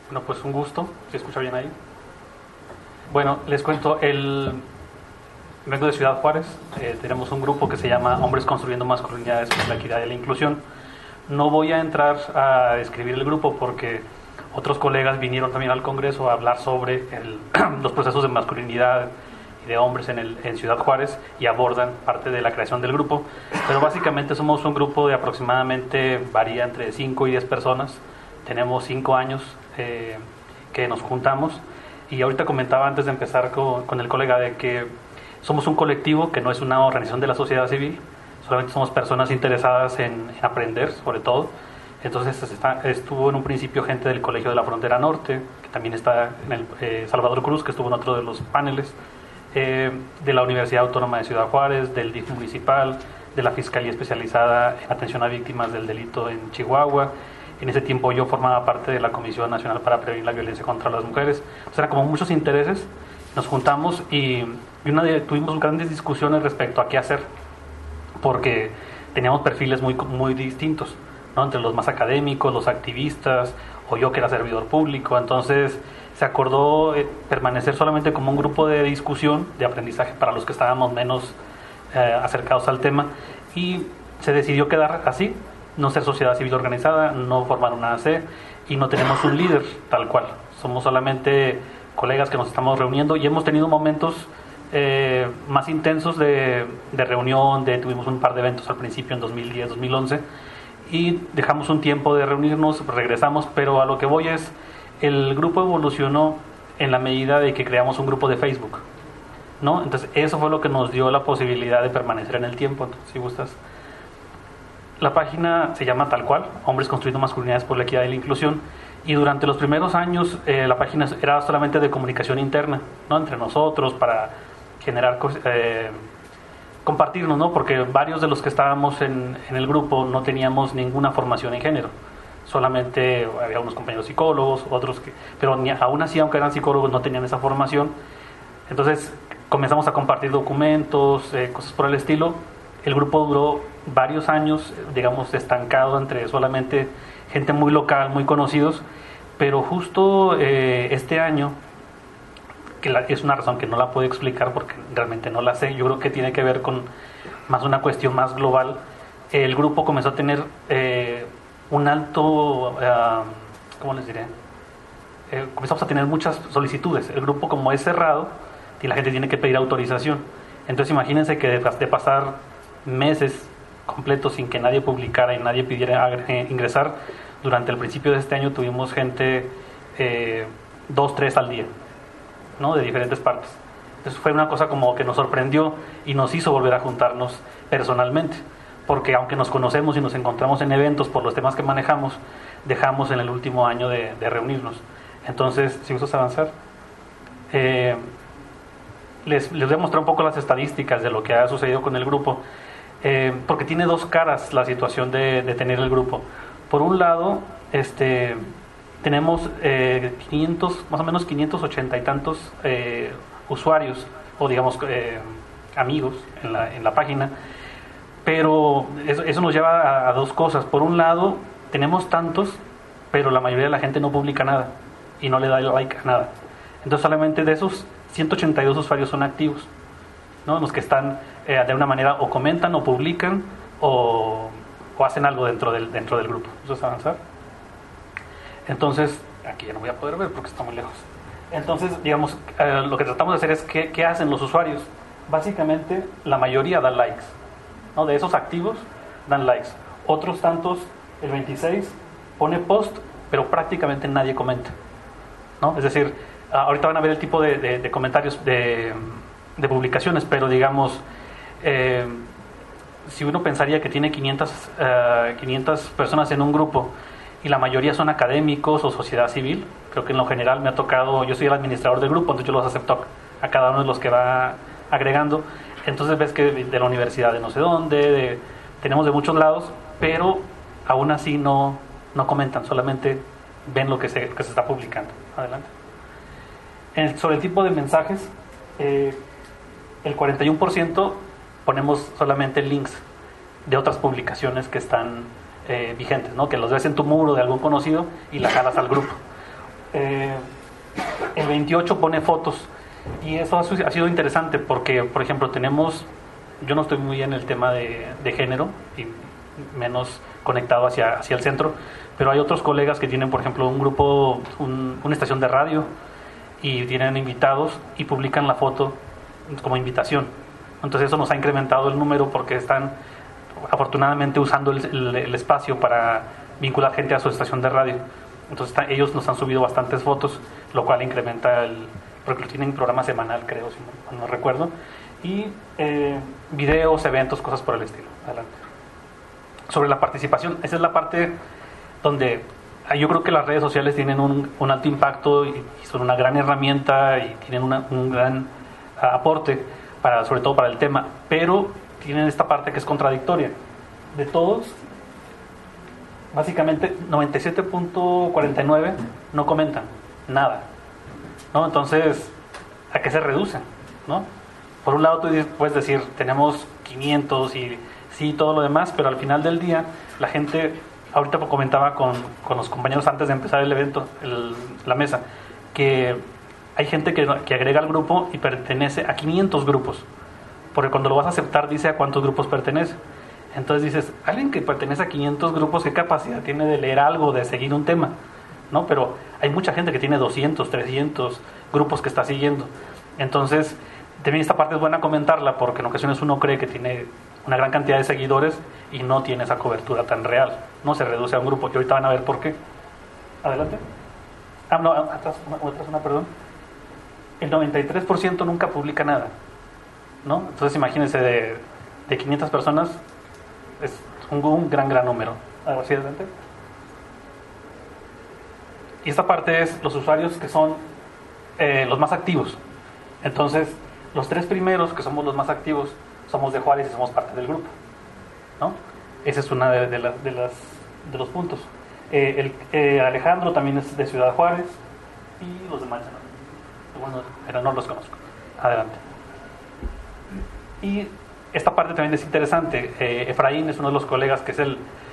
Bueno, pues un gusto, ¿se escucha bien ahí? Bueno, les cuento, vengo de Ciudad Juárez, tenemos un grupo que se llama Hombres Construyendo Masculinidades por la Equidad y la Inclusión. No voy a entrar a describir el grupo porque otros colegas vinieron también al Congreso a hablar sobre los procesos de masculinidad y de hombres en Ciudad Juárez y abordan parte de la creación del grupo, pero básicamente somos un grupo de aproximadamente, varía entre 5 y 10 personas, tenemos 5 años que nos juntamos y ahorita comentaba antes de empezar con el colega de que somos un colectivo que no es una organización de la sociedad civil, solamente somos personas interesadas en aprender sobre todo. Entonces estuvo en un principio gente del Colegio de la Frontera Norte, que también está en el Salvador Cruz, que estuvo en otro de los paneles, de la Universidad Autónoma de Ciudad Juárez, del DIF municipal, de la Fiscalía Especializada en Atención a Víctimas del Delito en Chihuahua. En ese tiempo yo formaba parte de la Comisión Nacional para Prevenir la Violencia contra las Mujeres. Entonces eran como muchos intereses, nos juntamos y tuvimos grandes discusiones respecto a qué hacer, porque teníamos perfiles muy distintos, ¿no? Entre los más académicos, los activistas, o yo que era servidor público. Entonces se acordó permanecer solamente como un grupo de discusión, de aprendizaje para los que estábamos menos acercados al tema, y se decidió quedar así, no ser sociedad civil organizada, no formar una AC, y no tenemos un líder tal cual, somos solamente colegas que nos estamos reuniendo y hemos tenido momentos más intensos de reunión, tuvimos un par de eventos al principio en 2010, 2011 y dejamos un tiempo de reunirnos, regresamos, pero a lo que voy es, el grupo evolucionó en la medida de que creamos un grupo de Facebook, ¿no? Entonces eso fue lo que nos dio la posibilidad de permanecer en el tiempo. Entonces, si gustas, la página se llama tal cual, Hombres Construyendo Masculinidades por la Equidad y la Inclusión, y durante los primeros años la página era solamente de comunicación interna, ¿no? Entre nosotros, para generar compartirnos, ¿no? Porque varios de los que estábamos en el grupo no teníamos ninguna formación en género, solamente había unos compañeros psicólogos, otros pero aún así, aunque eran psicólogos, no tenían esa formación. Entonces comenzamos a compartir documentos, cosas por el estilo. El grupo duró varios años, digamos, estancado entre solamente gente muy local, muy conocidos, pero justo este año, es una razón que no la puedo explicar porque realmente no la sé, yo creo que tiene que ver con más una cuestión más global. El grupo comenzó a tener un alto, ¿cómo les diré? Comenzamos a tener muchas solicitudes. El grupo, como es cerrado y la gente tiene que pedir autorización, entonces imagínense que de pasar meses completos sin que nadie publicara y nadie pidiera ingresar, durante el principio de este año tuvimos gente 2, 3 al día, ¿no? De diferentes partes. Entonces fue una cosa como que nos sorprendió y nos hizo volver a juntarnos personalmente, porque aunque nos conocemos y nos encontramos en eventos por los temas que manejamos, dejamos en el último año de reunirnos. Entonces, si gustas avanzar, les voy a mostrar un poco las estadísticas de lo que ha sucedido con el grupo, porque tiene dos caras la situación de tener el grupo. Por un lado, tenemos 500, más o menos 580 y tantos usuarios, o digamos amigos en la página, pero eso nos lleva a dos cosas. Por un lado, tenemos tantos, pero la mayoría de la gente no publica nada y no le da like a nada. Entonces solamente de esos 182 usuarios son activos, ¿no? Los que están de una manera o comentan o publican o hacen algo dentro del grupo. ¿Vamos a avanzar? Entonces, aquí ya no voy a poder ver porque está muy lejos. Entonces, digamos, lo que tratamos de hacer es ¿qué hacen los usuarios? Básicamente, la mayoría dan likes, ¿no? De esos activos, dan likes. Otros tantos, el 26, pone post, pero prácticamente nadie comenta, ¿no? Es decir, ahorita van a ver el tipo de comentarios de publicaciones, pero digamos, si uno pensaría que tiene 500 personas en un grupo y la mayoría son académicos o sociedad civil, creo que en lo general me ha tocado, yo soy el administrador del grupo, entonces yo los acepto a cada uno de los que va agregando. Entonces ves que de la universidad de no sé dónde, tenemos de muchos lados, pero aún así no comentan, solamente ven lo que se está publicando. Adelante. Sobre el tipo de mensajes, el 41% ponemos solamente links de otras publicaciones que están vigentes, ¿no? Que los ves en tu muro de algún conocido y la jalas al grupo. 28 pone fotos. Y eso ha sido interesante porque, por ejemplo, yo no estoy muy bien en el tema de género y menos conectado hacia el centro, pero hay otros colegas que tienen, por ejemplo, un grupo, una estación de radio y tienen invitados y publican la foto como invitación. Entonces eso nos ha incrementado el número porque están afortunadamente usando el espacio para vincular gente a su estación de radio. Entonces ellos nos han subido bastantes fotos, lo cual incrementa porque tienen programa semanal, creo, si no recuerdo, y videos, eventos, cosas por el estilo. Adelante. Sobre la participación, esa es la parte donde yo creo que las redes sociales tienen un alto impacto y son una gran herramienta y tienen un gran aporte, sobre todo para el tema, pero tienen esta parte que es contradictoria. De todos, básicamente 97.49 no comentan nada, ¿no? Entonces, ¿a qué se reducen? ¿No? Por un lado tú puedes decir, tenemos 500 y sí, todo lo demás, pero al final del día, la gente, ahorita comentaba con los compañeros antes de empezar el evento, la mesa, que hay gente que agrega al grupo y pertenece a 500 grupos, porque cuando lo vas a aceptar dice a cuántos grupos pertenece. Entonces dices, alguien que pertenece a 500 grupos, ¿qué capacidad tiene de leer algo, de seguir un tema? ¿No? Pero hay mucha gente que tiene 200, 300 grupos que está siguiendo. Entonces, también esta parte es buena comentarla, porque en ocasiones uno cree que tiene una gran cantidad de seguidores y no tiene esa cobertura tan real. No se reduce a un grupo, y ahorita van a ver por qué. Adelante. No, atrás una, perdón. El 93% nunca publica nada, ¿no? Entonces imagínense, de 500 personas es un gran número. Así, adelante. Y esta parte es los usuarios que son los más activos. Entonces, los 3 primeros, que somos los más activos, somos de Juárez y somos parte del grupo, ¿no? Ese es uno de los puntos. Alejandro también es de Ciudad Juárez y los demás bueno, pero no los conozco. Adelante. Y esta parte también es interesante. Efraín es uno de los colegas que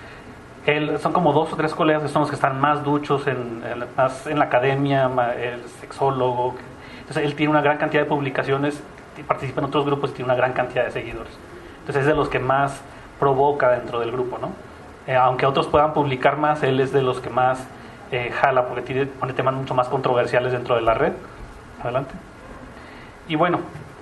es son como 2 o 3 colegas que son los que están más duchos más en la academia, el sexólogo. Entonces él tiene una gran cantidad de publicaciones, participa en otros grupos y tiene una gran cantidad de seguidores. Entonces es de los que más provoca dentro del grupo, ¿no? Aunque otros puedan publicar más, él es de los que más jala, porque pone temas mucho más controversiales dentro de la red. Adelante. Y bueno,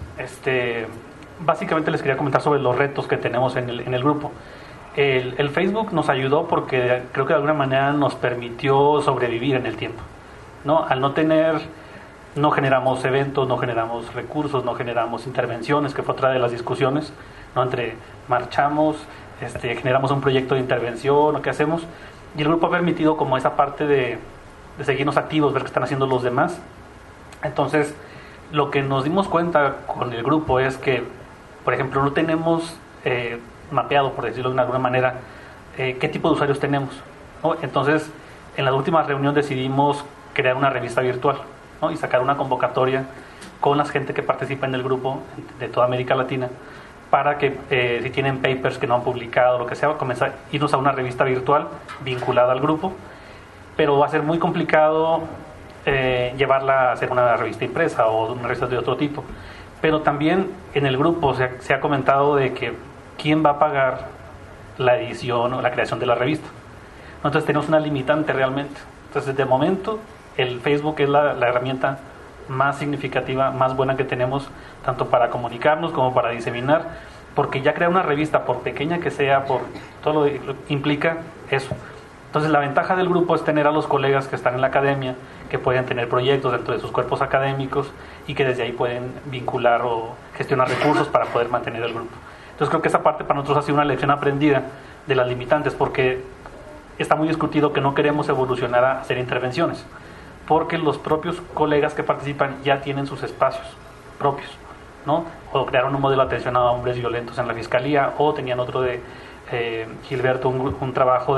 básicamente les quería comentar sobre los retos que tenemos en el grupo. El Facebook nos ayudó porque creo que de alguna manera nos permitió sobrevivir en el tiempo, ¿no? Al no generamos eventos, no generamos recursos, no generamos intervenciones, que fue otra de las discusiones, ¿no? Marchamos, generamos un proyecto de intervención, ¿o qué hacemos? Y el grupo ha permitido como esa parte de seguirnos activos, ver qué están haciendo los demás. Entonces, lo que nos dimos cuenta con el grupo es que, por ejemplo, no tenemos mapeado, por decirlo de alguna manera, qué tipo de usuarios tenemos, ¿no? Entonces, en la última reunión decidimos crear una revista virtual, ¿no? Y sacar una convocatoria con la gente que participa en el grupo de toda América Latina, para que si tienen papers que no han publicado, lo que sea, comenzar a irnos a una revista virtual vinculada al grupo, pero va a ser muy complicado llevarla a hacer una revista impresa o una revista de otro tipo. Pero también en el grupo se ha comentado de que quién va a pagar la edición o la creación de la revista. Entonces tenemos una limitante realmente. Entonces de momento el Facebook es la herramienta más significativa, más buena que tenemos, tanto para comunicarnos como para diseminar, porque ya crear una revista, por pequeña que sea, por todo lo que implica eso. Entonces la ventaja del grupo es tener a los colegas que están en la academia, que pueden tener proyectos dentro de sus cuerpos académicos y que desde ahí pueden vincular o gestionar recursos para poder mantener el grupo. Entonces creo que esa parte para nosotros ha sido una lección aprendida de las limitantes, porque está muy discutido que no queremos evolucionar a hacer intervenciones, porque los propios colegas que participan ya tienen sus espacios propios, ¿no? O crearon un modelo de atención a hombres violentos en la fiscalía, o tenían otro de Gilberto, un trabajo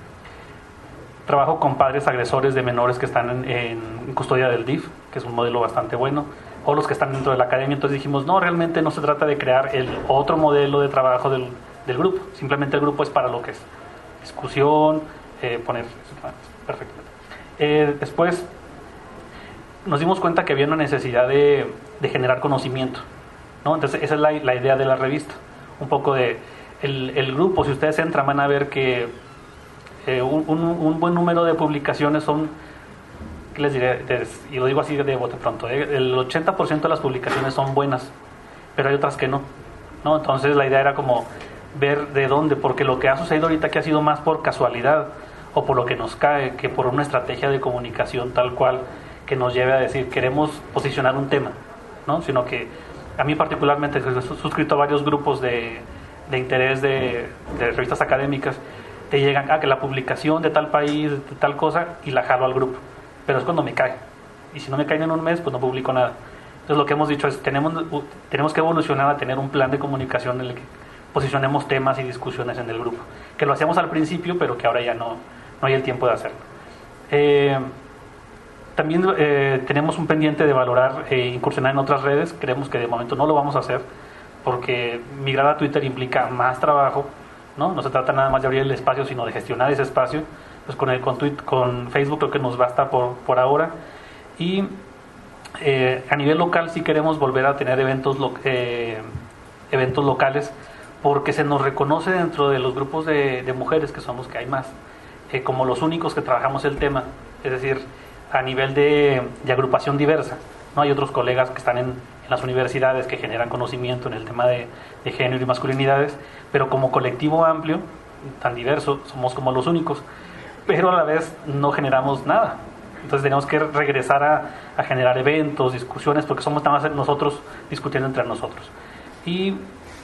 con padres agresores de menores que están en custodia del DIF, que es un modelo bastante bueno, o los que están dentro de la academia. Entonces dijimos, no, realmente no se trata de crear el otro modelo de trabajo del grupo, simplemente el grupo es para lo que es discusión, poner perfecto. Después, nos dimos cuenta que había una necesidad de generar conocimiento, ¿no? Entonces esa es la idea de la revista, un poco de el grupo. Si ustedes entran van a ver que un buen número de publicaciones son, ¿qué les diré? Y lo digo así de bote pronto, el 80% de las publicaciones son buenas, pero hay otras que no, ¿no? Entonces la idea era como ver de dónde, porque lo que ha sucedido ahorita que ha sido más por casualidad o por lo que nos cae, que por una estrategia de comunicación tal cual que nos lleve a decir queremos posicionar un tema, ¿no? Sino que a mí particularmente he suscrito a varios grupos de interés de revistas académicas, te llegan que la publicación de tal país, de tal cosa, y la jalo al grupo, pero es cuando me cae, y si no me caen en un mes pues no publico nada. Entonces lo que hemos dicho es tenemos que evolucionar a tener un plan de comunicación en el que posicionemos temas y discusiones en el grupo, que lo hacíamos al principio pero que ahora ya no hay el tiempo de hacerlo. También tenemos un pendiente de valorar incursionar en otras redes. Creemos que de momento no lo vamos a hacer porque migrar a Twitter implica más trabajo, ¿no? No se trata nada más de abrir el espacio, sino de gestionar ese espacio. Pues con Facebook creo que nos basta por ahora. Y a nivel local sí queremos volver a tener eventos locales, porque se nos reconoce dentro de los grupos de mujeres, que somos que hay más, como los únicos que trabajamos el tema, es decir, a nivel de agrupación diversa, ¿no? Hay otros colegas que están en las universidades que generan conocimiento en el tema de género y masculinidades, pero como colectivo amplio, tan diverso, somos como los únicos, pero a la vez no generamos nada. Entonces tenemos que regresar a generar eventos, discusiones, porque somos nada más nosotros discutiendo entre nosotros. Y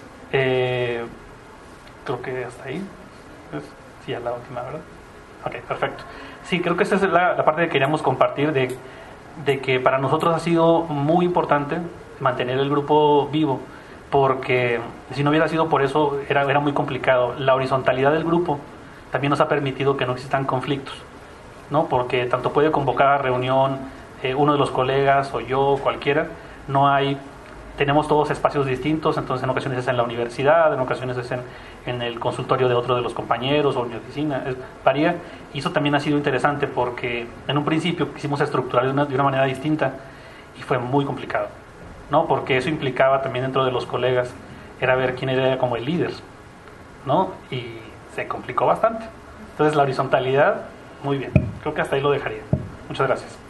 creo que hasta ahí. Sí, a la última, ¿verdad? Ok, perfecto. Sí, creo que esta es la parte que queríamos compartir, de que para nosotros ha sido muy importante mantener el grupo vivo, porque si no hubiera sido por eso era muy complicado. La horizontalidad del grupo también nos ha permitido que no existan conflictos, ¿no? Porque tanto puede convocar a reunión uno de los colegas o yo, cualquiera, tenemos todos espacios distintos. Entonces en ocasiones es en la universidad, en ocasiones es en el consultorio de otro de los compañeros o en mi oficina, varía. Y eso también ha sido interesante porque en un principio quisimos estructurar de una manera distinta y fue muy complicado, ¿no? Porque eso implicaba también dentro de los colegas era ver quién era como el líder, ¿no? Y se complicó bastante. Entonces la horizontalidad, muy bien, creo que hasta ahí lo dejaría. Muchas gracias.